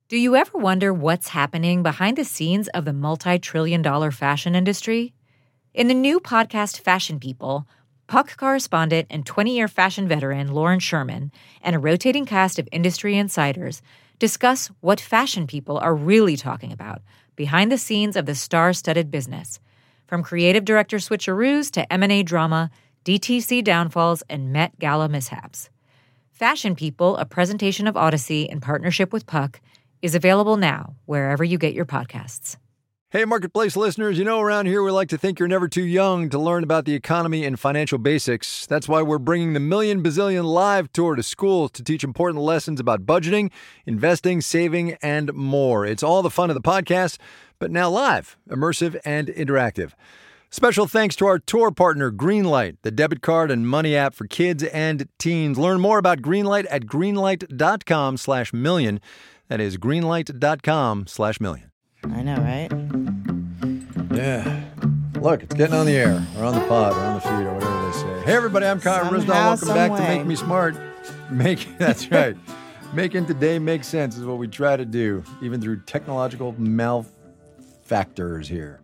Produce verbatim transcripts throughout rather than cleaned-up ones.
Do you ever wonder what's happening behind the scenes of the multi-trillion dollar fashion industry? In the new podcast Fashion People, Puck correspondent and twenty-year fashion veteran Lauren Sherman and a rotating cast of industry insiders discuss what fashion people are really talking about behind the scenes of the star-studded business, from creative director switcheroos to M and A drama, D T C downfalls, and Met Gala mishaps. Fashion People, a presentation of Odyssey in partnership with Puck, is available now wherever you get your podcasts. Hey, Marketplace listeners, you know around here we like to think you're never too young to learn about the economy and financial basics. That's why we're bringing the Million Bazillion Live Tour to schools to teach important lessons about budgeting, investing, saving, and more. It's all the fun of the podcast, but now live, immersive, and interactive. Special thanks to our tour partner, Greenlight, the debit card and money app for kids and teens. Learn more about Greenlight at greenlight.com slash million. That is greenlight.com slash million. I know, right? Yeah. Look, it's getting on the air, or on the pod, or on the feed, or whatever they say. Hey, everybody, I'm Kyle Risdall. Welcome back to Make Me Smart. Make That's right. Making today make sense is what we try to do, even through technological malfactors here.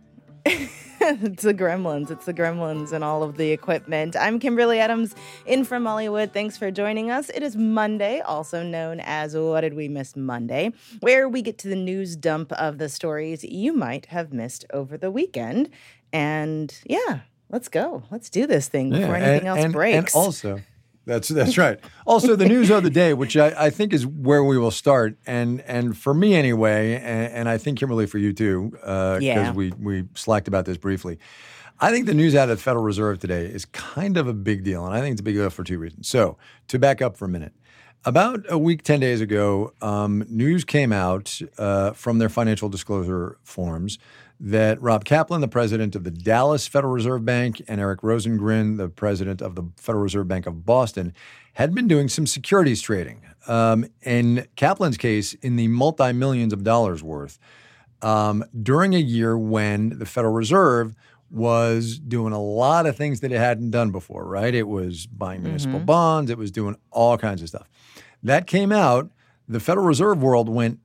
It's the gremlins. It's the gremlins and all of the equipment. I'm Kimberly Adams in from Hollywood. Thanks for joining us. It is Monday, also known as What Did We Miss Monday, where we get to the news dump of the stories you might have missed over the weekend. And yeah, let's go. Let's do this thing yeah, before anything and, else and, breaks. And also... That's that's right. Also, the news of the day, which I, I think is where we will start, and and for me anyway, and, and I think Kimberly for you too, because uh, yeah. we we slacked about this briefly. I think the news out of the Federal Reserve today is kind of a big deal, and I think it's a big deal for two reasons. So, to back up for a minute, about a week, ten days ago, um, news came out uh, from their financial disclosure forms that Rob Kaplan, the president of the Dallas Federal Reserve Bank, and Eric Rosengren, the president of the Federal Reserve Bank of Boston, had been doing some securities trading. Um, in Kaplan's case, in the multi-millions of dollars worth, um, during a year when the Federal Reserve was doing a lot of things that it hadn't done before, right? It was buying municipal Mm-hmm. bonds. It was doing all kinds of stuff. That came out. The Federal Reserve world went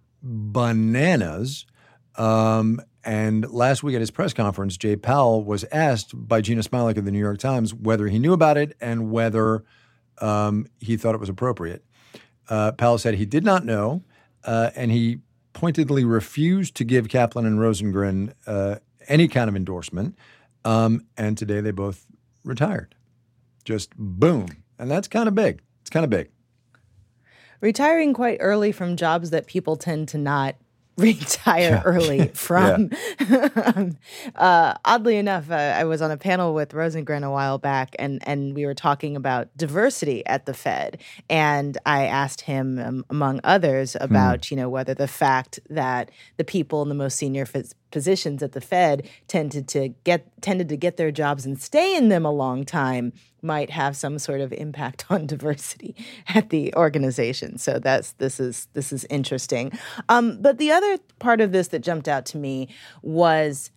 bananas. Um, and last week at his press conference, Jay Powell was asked by Gina Smilik of the New York Times whether he knew about it and whether um, he thought it was appropriate. Uh, Powell said he did not know, uh, and he pointedly refused to give Kaplan and Rosengren uh, any kind of endorsement. Um, and today they both retired. Just boom. And that's kind of big. It's kind of big. Retiring quite early from jobs that people tend to not retire yeah. early from. Yeah. uh, oddly enough, uh, I was on a panel with Rosengren a while back, and, and we were talking about diversity at the Fed. And I asked him, um, among others, about mm. you know whether the fact that the people in the most senior f- positions at the Fed tended to get tended to get their jobs and stay in them a long time might have some sort of impact on diversity at the organization. So that's this is this is interesting. Um, but the other part of this that jumped out to me was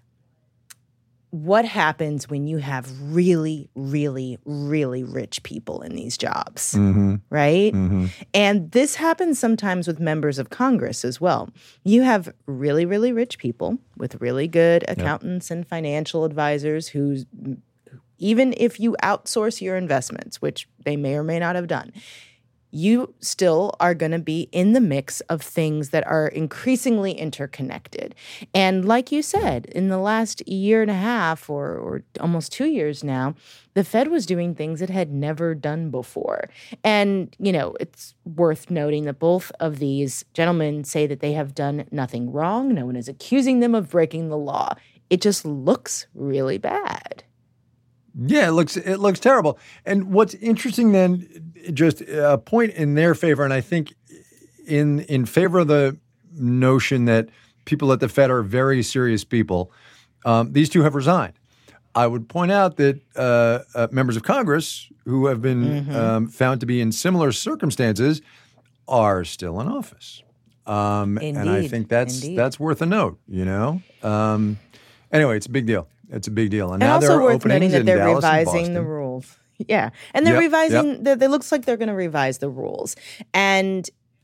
what happens when you have really, really, really rich people in these jobs, mm-hmm. right? Mm-hmm. And this happens sometimes with members of Congress as well. You have really, really rich people with really good accountants yep. and financial advisors who's even if you outsource your investments, which they may or may not have done, you still are going to be in the mix of things that are increasingly interconnected. And like you said, in the last year and a half or, or almost two years now, the Fed was doing things it had never done before. And, you know, it's worth noting that both of these gentlemen say that they have done nothing wrong. No one is accusing them of breaking the law. It just looks really bad. Yeah, it looks it looks terrible. And what's interesting then, just a point in their favor, and I think in in favor of the notion that people at the Fed are very serious people, um, these two have resigned. I would point out that uh, uh, members of Congress who have been mm-hmm. um, found to be in similar circumstances are still in office. Um, and I think that's Indeed. that's worth a note, you know? Um, anyway, it's a big deal. It's a big deal. And, and now also there are worth openings noting that in they're Dallas revising and the rules. Yeah. And they're yep, revising, yep. it looks like they're going to revise the rules. And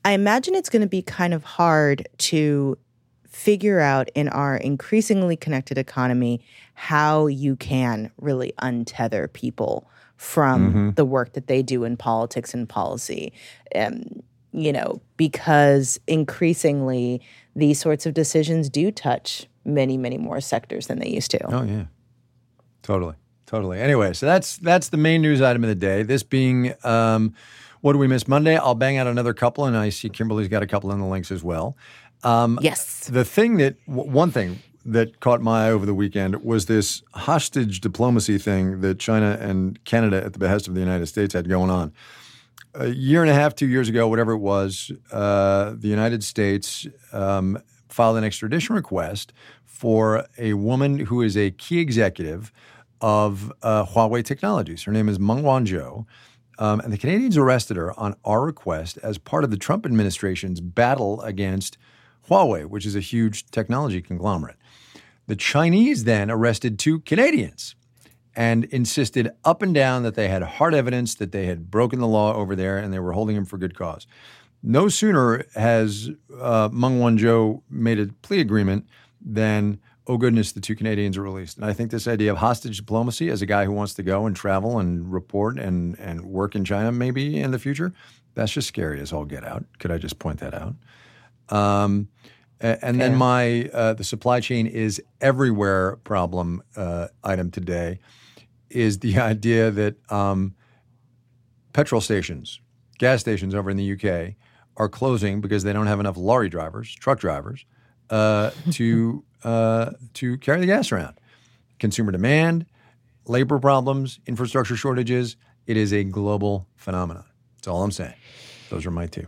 I imagine it's going to be kind of hard to figure out in our increasingly connected economy how you can really untether people from mm-hmm. the work that they do in politics and policy. Um, you know, because increasingly these sorts of decisions do touch many, many more sectors than they used to. Oh, yeah. Totally. Totally. Anyway, so that's that's the main news item of the day. This being, um, what do we miss Monday? I'll bang out another couple, and I see Kimberly's got a couple in the links as well. Um, yes. The thing that, w- one thing that caught my eye over the weekend was this hostage diplomacy thing that China and Canada, at the behest of the United States, had going on. A year and a half, two years ago, whatever it was, uh, the United States um, filed an extradition request for a woman who is a key executive of uh, Huawei Technologies. Her name is Meng Wanzhou. Um, and the Canadians arrested her on our request as part of the Trump administration's battle against Huawei, which is a huge technology conglomerate. The Chinese then arrested two Canadians and insisted up and down that they had hard evidence that they had broken the law over there and they were holding him for good cause. No sooner has uh, Meng Wanzhou made a plea agreement than, oh goodness, the two Canadians are released. And I think this idea of hostage diplomacy as a guy who wants to go and travel and report and, and work in China maybe in the future, that's just scary as all get out. Could I just point that out? Um, and then my uh, the supply chain is everywhere problem uh, item today is the idea that um, petrol stations, gas stations over in the U K are closing because they don't have enough lorry drivers, truck drivers, uh, to uh, to carry the gas around. Consumer demand, labor problems, infrastructure shortages. It is a global phenomenon. That's all I'm saying. Those are my two.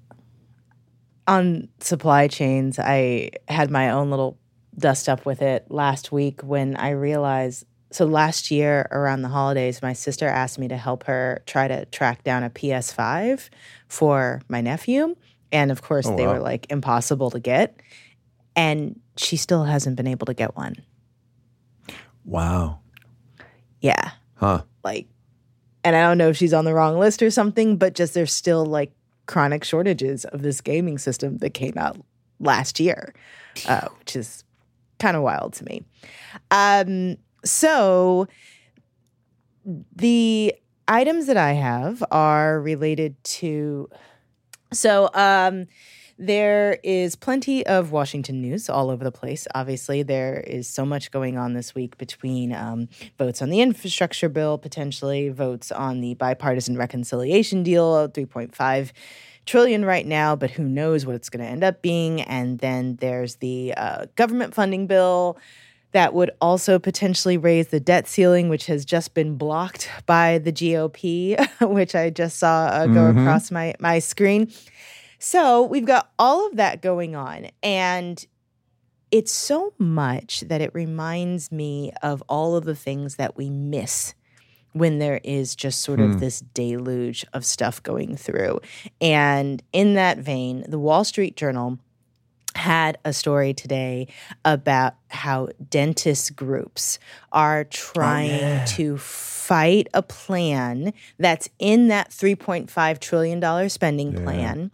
On supply chains, I had my own little dust up with it last week when I realized, so last year around the holidays, my sister asked me to help her try to track down a P S five for my nephew. And of course, oh, they wow. were like impossible to get. And she still hasn't been able to get one. Wow. Yeah. Huh. Like, and I don't know if she's on the wrong list or something, but just there's still like chronic shortages of this gaming system that came out last year, uh, which is kind of wild to me. Um, so the items that I have are related to, so um, there is plenty of Washington news all over the place. Obviously, there is so much going on this week between um, votes on the infrastructure bill, potentially votes on the bipartisan reconciliation deal, three point five trillion right now, but who knows what it's going to end up being. And then there's the uh, government funding bill that would also potentially raise the debt ceiling, which has just been blocked by the G O P, which I just saw uh, go mm-hmm. across my, my screen. So we've got all of that going on, and it's so much that it reminds me of all of the things that we miss when there is just sort of mm. this deluge of stuff going through. And in that vein, the Wall Street Journal had a story today about how dentist groups are trying oh, yeah. to fight a plan that's in that three point five trillion dollars spending yeah. plan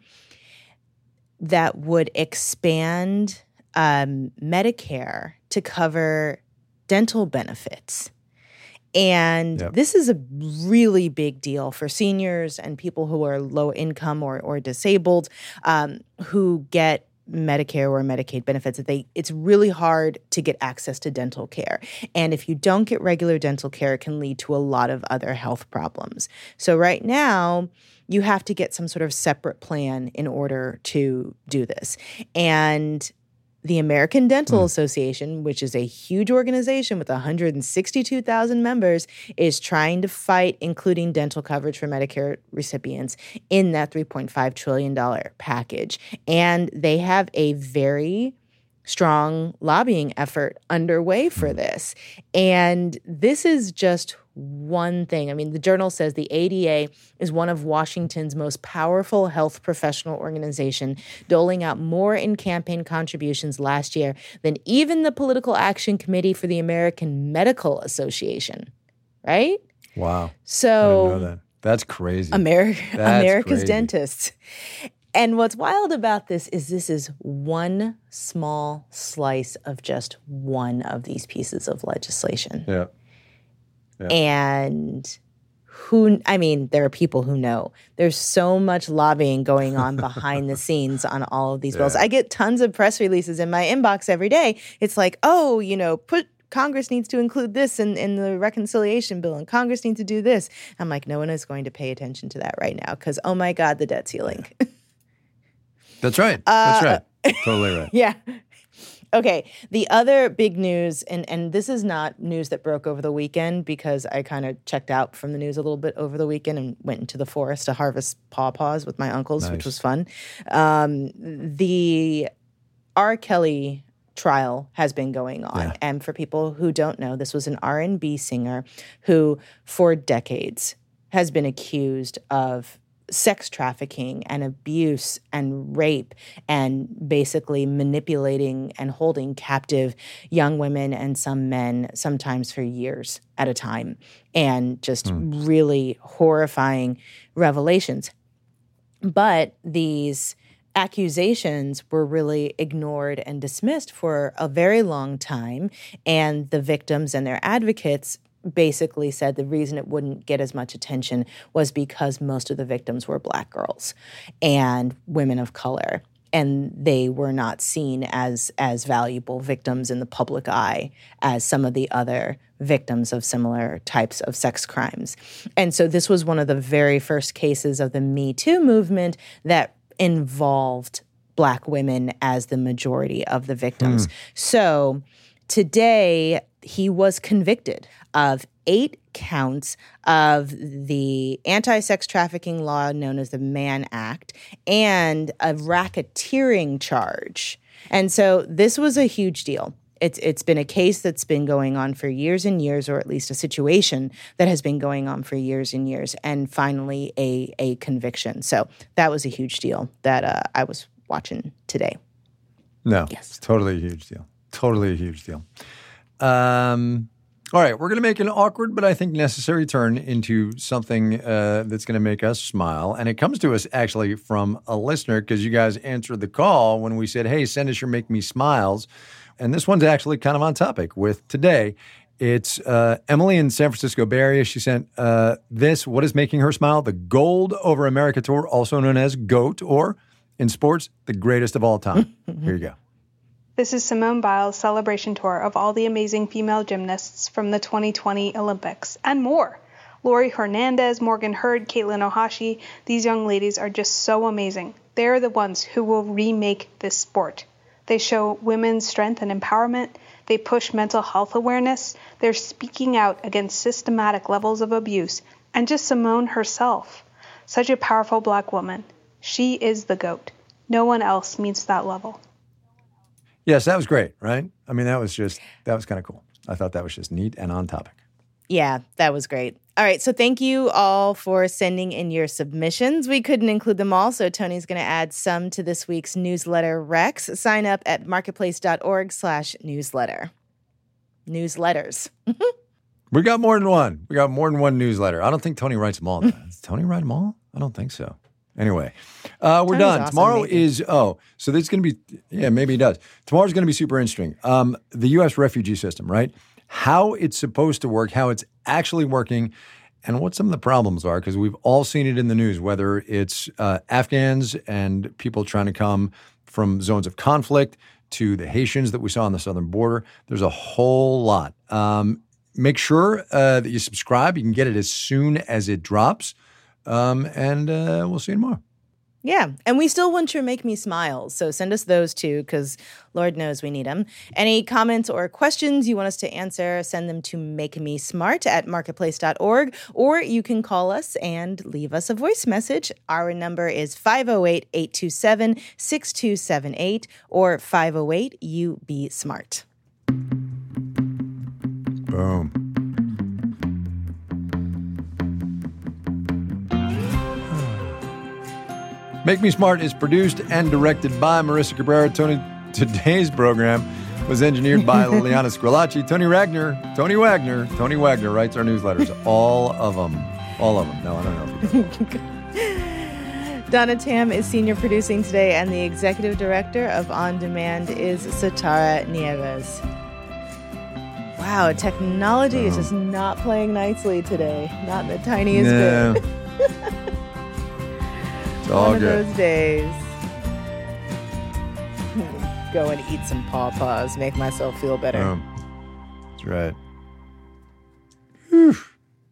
that would expand um, Medicare to cover dental benefits. And yep. this is a really big deal for seniors and people who are low income or, or disabled um, who get Medicare or Medicaid benefits. That they it's really hard to get access to dental care. And if you don't get regular dental care, it can lead to a lot of other health problems. So right now, you have to get some sort of separate plan in order to do this. And the American Dental mm. Association, which is a huge organization with one hundred sixty-two thousand members, is trying to fight including dental coverage for Medicare recipients in that three point five trillion dollars package. And they have a very strong lobbying effort underway for this. And this is just one thing. I mean, the Journal says the A D A is one of Washington's most powerful health professional organization, doling out more in campaign contributions last year than even the Political Action Committee for the American Medical Association, right? Wow. So I didn't know that. That's crazy. Ameri- That's America's crazy. dentists. And what's wild about this is this is one small slice of just one of these pieces of legislation. Yeah. yeah. And who, I mean, there are people who know. There's so much lobbying going on behind the scenes on all of these yeah. bills. I get tons of press releases in my inbox every day. It's like, oh, you know, put Congress needs to include this in, in the reconciliation bill, and Congress needs to do this. I'm like, no one is going to pay attention to that right now because, oh my God, the debt ceiling. That's right. That's uh, right. Totally right. Yeah. Okay. The other big news, and, and this is not news that broke over the weekend because I kind of checked out from the news a little bit over the weekend and went into the forest to harvest pawpaws with my uncles, nice. Which was fun. Um, the R. Kelly trial has been going on. Yeah. And for people who don't know, this was an R and B singer who for decades has been accused of sex trafficking and abuse and rape and basically manipulating and holding captive young women and some men, sometimes for years at a time, and just mm. really horrifying revelations. But these accusations were really ignored and dismissed for a very long time, and the victims and their advocates basically said the reason it wouldn't get as much attention was because most of the victims were Black girls and women of color, and they were not seen as as valuable victims in the public eye as some of the other victims of similar types of sex crimes. And so this was one of the very first cases of the Me Too movement that involved Black women as the majority of the victims. Hmm. So today, he was convicted of eight counts of the anti-sex trafficking law known as the Mann Act and a racketeering charge. And so this was a huge deal. It's it's been a case that's been going on for years and years, or at least a situation that has been going on for years and years, and finally a, a conviction. So that was a huge deal that uh, I was watching today. No, yes. It's totally a huge deal. Totally a huge deal. Um, all right, we're going to make an awkward but I think necessary turn into something uh, that's going to make us smile. And it comes to us actually from a listener because you guys answered the call when we said, hey, send us your Make Me Smiles. And this one's actually kind of on topic with today. It's uh, Emily in San Francisco Bay Area. She sent uh, this, what is making her smile? The Gold Over America Tour, also known as GOAT, or in sports, the greatest of all time. Here you go. This is Simone Biles' celebration tour of all the amazing female gymnasts from the twenty twenty Olympics and more. Lori Hernandez, Morgan Hurd, Caitlin Ohashi, these young ladies are just so amazing. They're the ones who will remake this sport. They show women's strength and empowerment. They push mental health awareness. They're speaking out against systematic levels of abuse. And just Simone herself, such a powerful Black woman. She is the GOAT. No one else meets that level. Yes, that was great, right? I mean, that was just, that was kind of cool. I thought that was just neat and on topic. Yeah, that was great. All right, so thank you all for sending in your submissions. We couldn't include them all, so Tony's going to add some to this week's newsletter Rex. Sign up at marketplace.org slash newsletter. Newsletters. We got more than one. We got more than one newsletter. I don't think Tony writes them all. Does Tony write them all? I don't think so. Anyway, uh, we're Tony's done. Awesome, Tomorrow maybe. is, oh, so this is going to be, yeah, maybe he does. Tomorrow's going to be super interesting. Um, the U S refugee system, right? How it's supposed to work, how it's actually working, and what some of the problems are, because we've all seen it in the news, whether it's uh, Afghans and people trying to come from zones of conflict to the Haitians that we saw on the southern border. There's a whole lot. Um, make sure uh, that you subscribe. You can get it as soon as it drops. Um, and uh, we'll see you tomorrow. Yeah, and we still want your Make Me Smiles, so send us those too, because Lord knows we need them. Any comments or questions you want us to answer, send them to makemesmart at marketplace dot org, or you can call us and leave us a voice message. Our number is five oh eight, eight two seven, six two seven eight or five oh eight, U B SMART. Boom. Make Me Smart is produced and directed by Marissa Cabrera. Tony, today's program was engineered by Liliana Squilacci. Tony Wagner, Tony Wagner, Tony Wagner writes our newsletters. All of them. All of them. No, I don't know if he does. Donna Tam is senior producing today, and the executive director of On Demand is Satara Nieves. Wow, technology oh. is just not playing nicely today. Not in the tiniest no. bit. It's all One good. of those days. Go and eat some pawpaws, make myself feel better. Oh. That's right. Whew.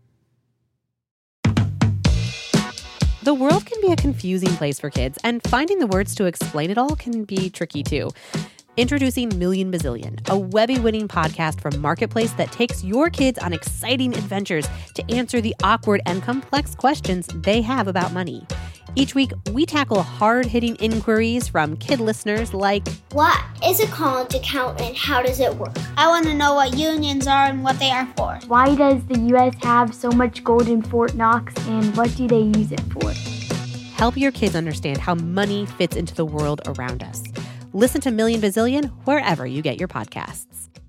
The world can be a confusing place for kids, and finding the words to explain it all can be tricky too. Introducing Million Bazillion, a Webby-winning podcast from Marketplace that takes your kids on exciting adventures to answer the awkward and complex questions they have about money. Each week, we tackle hard-hitting inquiries from kid listeners like, what is a college account and how does it work? I want to know what unions are and what they are for. Why does the U S have so much gold in Fort Knox, and what do they use it for? Help your kids understand how money fits into the world around us. Listen to Million Bazillion wherever you get your podcasts.